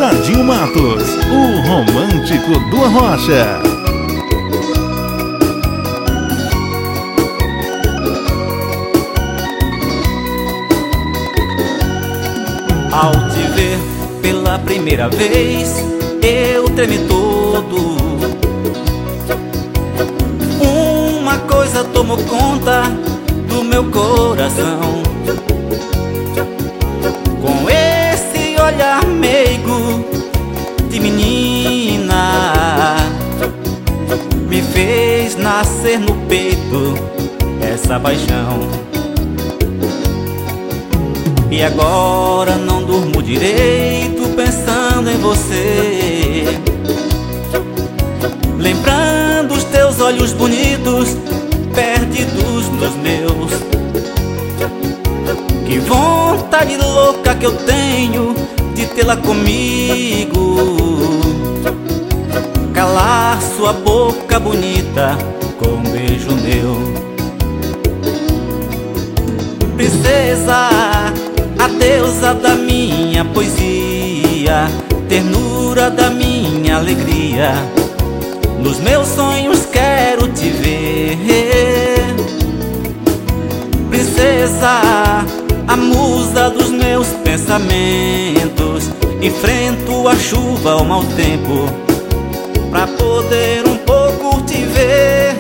Vadinho Matos, o romântico do Arrocha. Ao te ver pela primeira vez, eu tremi todo. Uma coisa tomou conta do meu coração. Com esse olhar meigo de menina, me fez nascer no peito essa paixão. E agora não durmo direito pensando em você, lembrando os teus olhos bonitos perdidos nos meus. Que vontade louca que eu tenho de tê-la comigo, calar sua boca bonita com um beijo meu. Princesa, a deusa da minha poesia, ternura da minha alegria, nos meus sonhos quero te ver. Princesa, a musa dos meus pensamentos, enfrento a chuva, o mau tempo, pra poder um pouco te ver.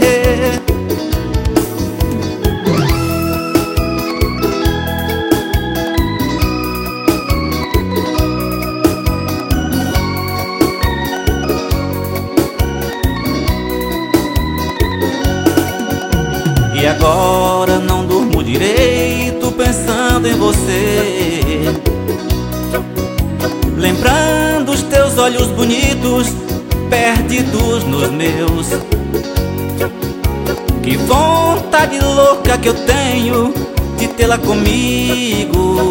E agora não durmo direito pensando em você, lembrando os teus olhos bonitos perdidos nos meus. Que vontade louca que eu tenho de tê-la comigo,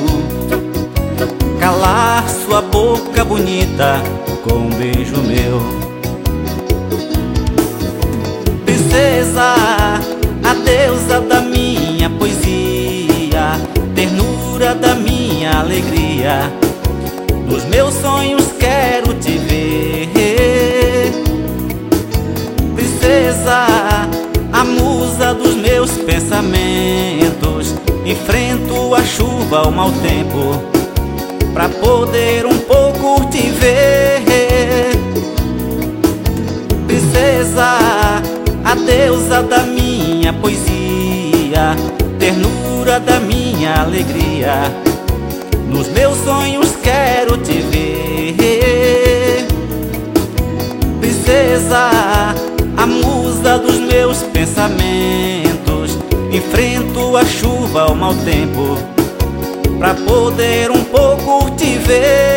calar sua boca bonita com um beijo meu. Princesa, a deusa da minha poesia, ternura da minha alegria, nos meus sonhos quero te ver. Princesa, a musa dos meus pensamentos, enfrento a chuva, o mau tempo, pra poder um pouco te ver. Princesa, a deusa da minha poesia, ternura da minha alegria, nos meus sonhos quero te ver. Princesa, a musa dos meus pensamentos, enfrento a chuva, o mau tempo, pra poder um pouco te ver.